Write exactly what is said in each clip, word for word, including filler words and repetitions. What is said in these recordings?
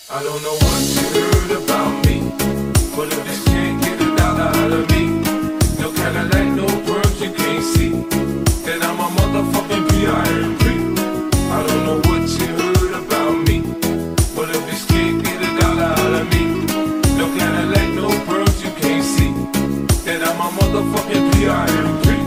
I don't know what you heard about me, but if you can't get a dollar out of me, no Cadillac, no perms, you can't see that I'm a motherfucking P I M P. I don't know what you heard about me, but if you can't get a dollar out of me, no Cadillac, no perms, you can't see that I'm a motherfucking P I M P.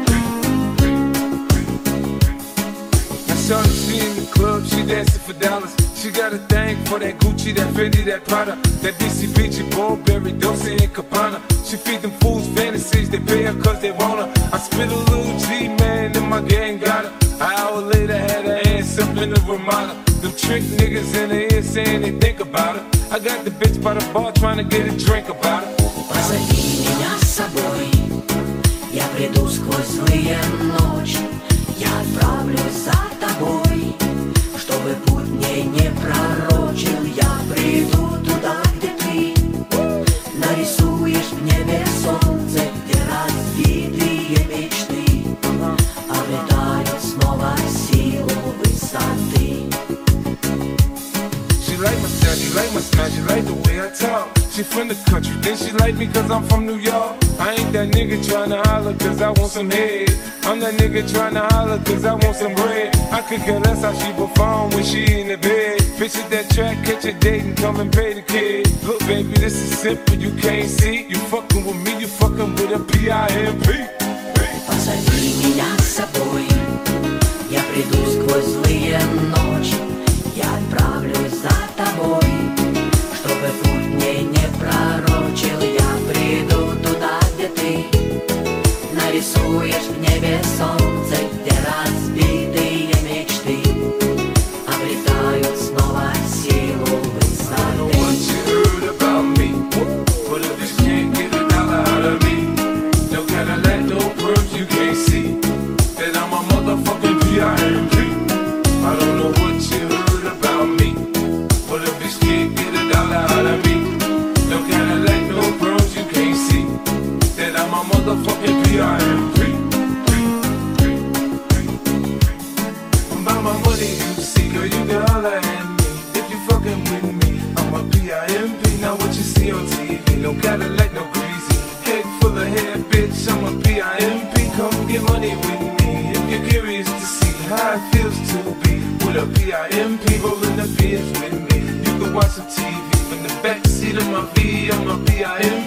I saw she in the club, she dancing for dollars. She got a thing for that Gucci, that Fendi, that Prada, that D C Beachy, Burberry, Dolce and Gabbana. She feed them fools fantasies, they pay her cause they want her. I spit a little G, man, and my gang got her. An hour later, had her ass up in the Ramada. Them trick niggas in the ear saying they think about her. I got the bitch by the bar trying to get a drink about her. Позови меня с собой, я приду сквозь злые ночи. Я отправлюсь за тобой, чтобы путь мне не пророчил. Я приду туда, где ты нарисуешь в небе солнце, где разбитые мечты обретают снова силу высоты. She like my style, she like my style, she like the way I talk. She from the country, then she like me cause I'm from New York. I ain't that nigga tryna holler cause I want some head. I'm that nigga tryna holler cause I want some bread. I could care less how she perform when she in the bed. Bitch at that track, catch a date and come and pay the kid. Look baby, this is simple, you can't see. You fucking with me, you fucking with a P I M P. Позови меня с собой, я приду сквозь злые ночи. Я отправлюсь за тобой, чтобы путь мне не пророчил. Я приду туда, где ты нарисуешь в небе солнце, где разбитые мечты обретают снова силу высоты. I don't know what you heard about me, but if you can't get a dollar out of me, no Cadillac, no perms, you can't see that I'm a motherfucking P I M P. About my money, you see, girl, you can holler at me. If you fucking with me, I'm a P I M P. Now what you see on T V, no Cadillac, no greasy, head full of hair, bitch, I'm a P I M P. Come get money with me if you're curious to see how it feels to be with a P I M P rolling the beers with me. You can watch some T V from the backseat of my V. I'm a P I M P.